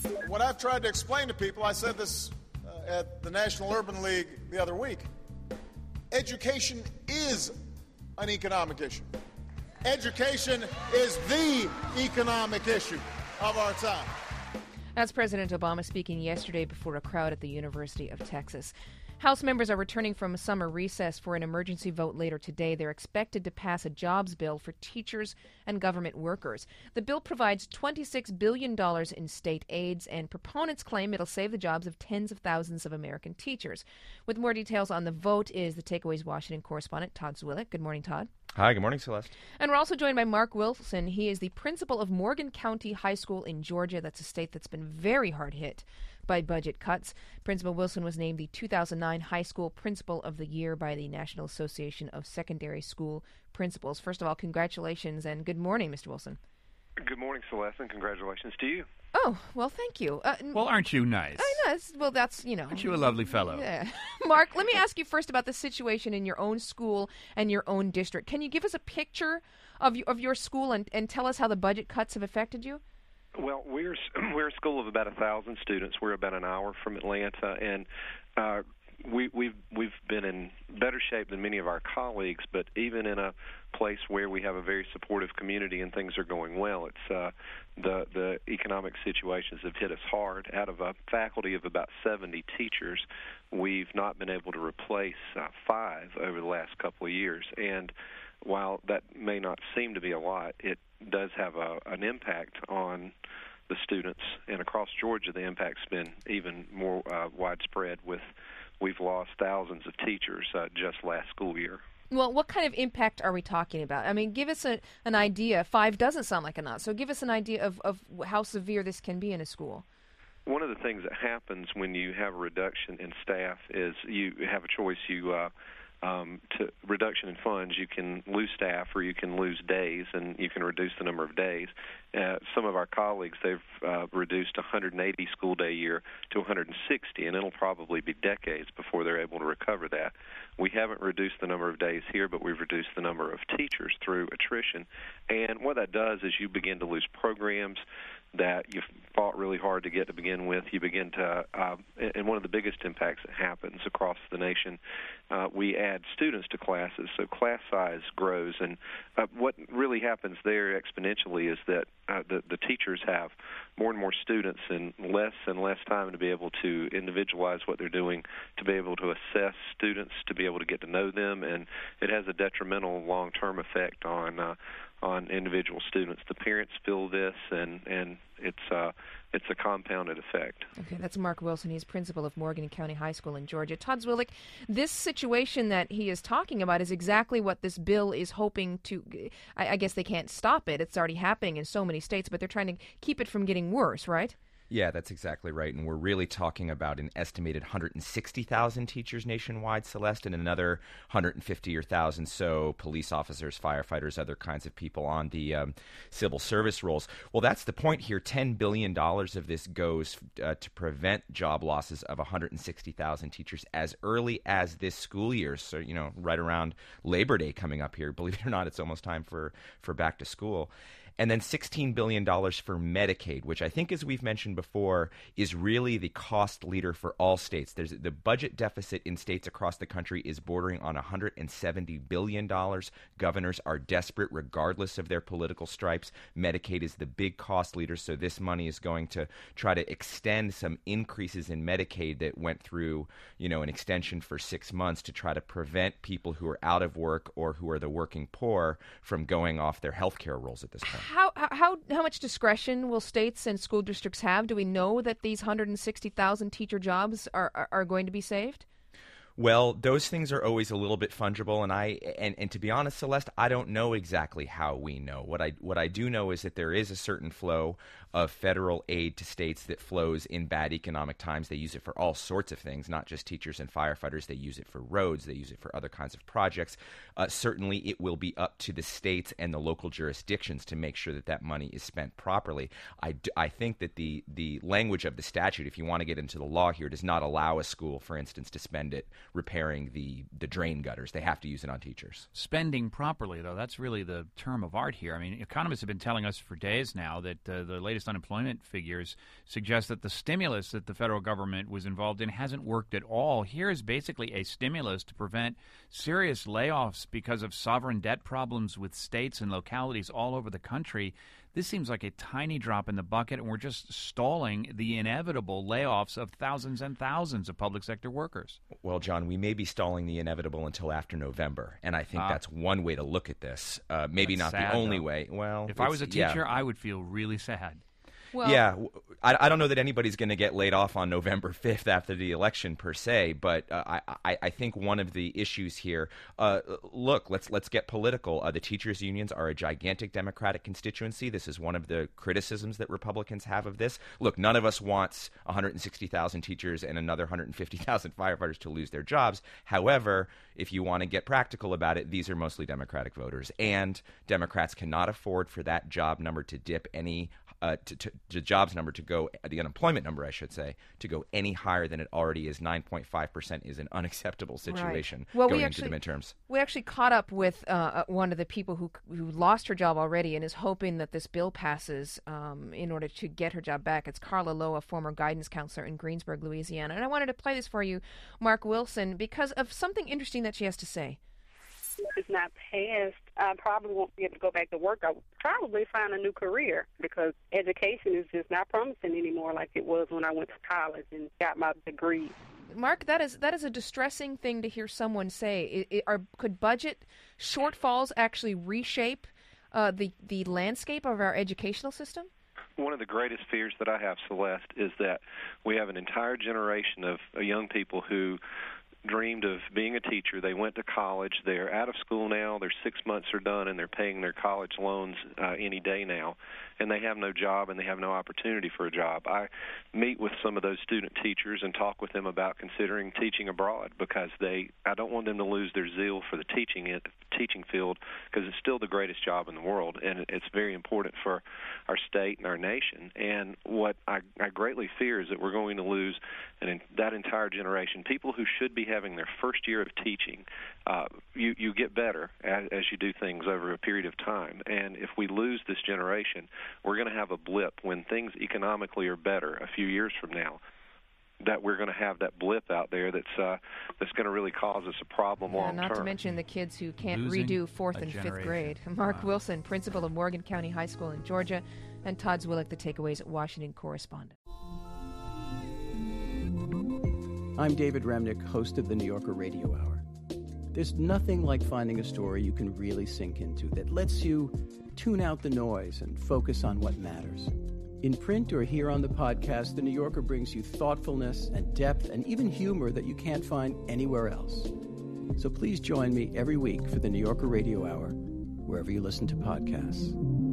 What I've tried to explain to people, I said this at the National Urban League the other week, education is an economic issue. Education is the economic issue of our time. That's President Obama speaking yesterday before a crowd at the University of Texas. House members are returning from summer recess for an emergency vote later today. They're expected to pass a jobs bill for teachers and government workers. The bill provides $26 billion in state aids, and proponents claim it'll save the jobs of tens of thousands of American teachers. With more details on the vote is the Takeaways Washington correspondent, Todd Zwillich. Good morning, Todd. Hi, good morning, Celeste. And we're also joined by Mark Wilson. He is the principal of Morgan County High School in Georgia. That's a state that's been very hard hit by budget cuts. Principal Wilson was named the 2009 High School Principal of the Year by the National Association of Secondary School Principals. First of all, congratulations and good morning, Mr. Wilson. Good morning, Celeste, and congratulations to you. Oh, well, thank you. Well, aren't you nice? I know. Well, that's, Aren't you a lovely fellow? Yeah. Mark, let me ask you first about the situation in your own school and your own district. Can you give us a picture of your school and tell us how the budget cuts have affected you? Well, we're a school of about 1,000 students. We're about an hour from Atlanta, and we've been in better shape than many of our colleagues. But even in a place where we have a very supportive community and things are going well, it's the economic situations have hit us hard. Out of a faculty of about 70 teachers, we've not been able to replace 5 over the last couple of years, and while that may not seem to be a lot, it does have an impact on the students. And across Georgia, the impact's been even more widespread. We've lost thousands of teachers just last school year. Well, what kind of impact are we talking about? I mean, give us an idea. 5 doesn't sound like a lot, so give us an idea of how severe this can be in a school. One of the things that happens when you have a reduction in staff is you have a choice. To reduction in funds, you can lose staff or you can lose days, and you can reduce the number of days. Some of our colleagues, they've reduced 180 school day a year to 160, and it'll probably be decades before they're able to recover that. We haven't reduced the number of days here, but we've reduced the number of teachers through attrition. And what that does is you begin to lose programs that you've fought really hard to get to begin with. You begin to, and one of the biggest impacts that happens across the nation, we add students to classes, so class size grows. And what really happens there exponentially is that the teachers have more and more students and less time to be able to individualize what they're doing, to be able to assess students, to be able to get to know them, and it has a detrimental long-term effect on individual students. The parents feel this, and it's a compounded effect. Okay, that's Mark Wilson. He's principal of Morgan County High School in Georgia. Todd Zwillich, this situation that he is talking about is exactly what this bill is hoping to. I guess they can't stop it. It's already happening in so many states, but they're trying to keep it from getting worse, right? Yeah, that's exactly right. And we're really talking about an estimated 160,000 teachers nationwide, Celeste, and another 150 or 1,000 so police officers, firefighters, other kinds of people on the civil service rolls. Well, that's the point here. $10 billion of this goes to prevent job losses of 160,000 teachers as early as this school year. So, right around Labor Day coming up here. Believe it or not, it's almost time for back to school. And then $16 billion for Medicaid, which I think, as we've mentioned before, is really the cost leader for all states. The budget deficit in states across the country is bordering on $170 billion. Governors are desperate regardless of their political stripes. Medicaid is the big cost leader, so this money is going to try to extend some increases in Medicaid that went through, an extension for 6 months to try to prevent people who are out of work or who are the working poor from going off their health care rolls at this point. How much discretion will states and school districts have? Do we know that these 160,000 teacher jobs are going to be saved? Well, those things are always a little bit fungible, and to be honest, Celeste, I don't know exactly how we know. What I do know is that there is a certain flow of federal aid to states that flows in bad economic times. They use it for all sorts of things, not just teachers and firefighters. They use it for roads. They use it for other kinds of projects. Certainly, it will be up to the states and the local jurisdictions to make sure that that money is spent properly. I think that the language of the statute, if you want to get into the law here, does not allow a school, for instance, to spend it repairing the drain gutters. They have to use it on teachers. Spending properly, though, that's really the term of art here. I mean, economists have been telling us for days now that the latest latest unemployment figures suggest that the stimulus that the federal government was involved in hasn't worked at all. Here is basically a stimulus to prevent serious layoffs because of sovereign debt problems with states and localities all over the country. This seems like a tiny drop in the bucket, and we're just stalling the inevitable layoffs of thousands and thousands of public sector workers. Well, John, we may be stalling the inevitable until after November, and I think that's one way to look at this. Maybe That's not sad, the only though. way. Well, If I was a teacher, yeah. I would feel really sad. Well, Yeah, I don't know that anybody's going to get laid off on November 5th after the election per se, but I think one of the issues here, look, let's get political. The teachers' unions are a gigantic Democratic constituency. This is one of the criticisms that Republicans have of this. Look, none of us wants 160,000 teachers and another 150,000 firefighters to lose their jobs. However, if you want to get practical about it, these are mostly Democratic voters, and Democrats cannot afford for that job number to dip any to jobs number to go, the unemployment number, I should say, to go any higher than it already is. 9.5% is an unacceptable situation going into the midterms. We actually caught up with one of the people who lost her job already and is hoping that this bill passes in order to get her job back. It's Carla Lowe, a former guidance counselor in Greensburg, Louisiana. And I wanted to play this for you, Mark Wilson, because of something interesting that she has to say. It's not passed, I probably won't be able to go back to work. I would probably find a new career because education is just not promising anymore like it was when I went to college and got my degree. Mark, that is a distressing thing to hear someone say. Could budget shortfalls actually reshape the landscape of our educational system? One of the greatest fears that I have, Celeste, is that we have an entire generation of young people who dreamed of being a teacher. They went to college. They're out of school now. Their 6 months are done, and they're paying their college loans any day now. And they have no job, and they have no opportunity for a job. I meet with some of those student teachers and talk with them about considering teaching abroad because I don't want them to lose their zeal for the teaching field because it's still the greatest job in the world, and it's very important for our state and our nation. And what I greatly fear is that we're going to lose that entire generation. People who should be having their first year of teaching, you get better as you do things over a period of time. And if we lose this generation, we're going to have a blip when things economically are better a few years from now. That we're going to have that blip out there that's going to really cause us a problem long term. Not to mention the kids who can't Losing redo 4th and generation. 5th grade. Mark Wow. Wilson, principal of Morgan County High School in Georgia, and Todd Zwillich, the Takeaways Washington correspondent. I'm David Remnick, host of the New Yorker Radio Hour. There's nothing like finding a story you can really sink into that lets you tune out the noise and focus on what matters. In print or here on the podcast, The New Yorker brings you thoughtfulness and depth and even humor that you can't find anywhere else. So please join me every week for the New Yorker Radio Hour, wherever you listen to podcasts.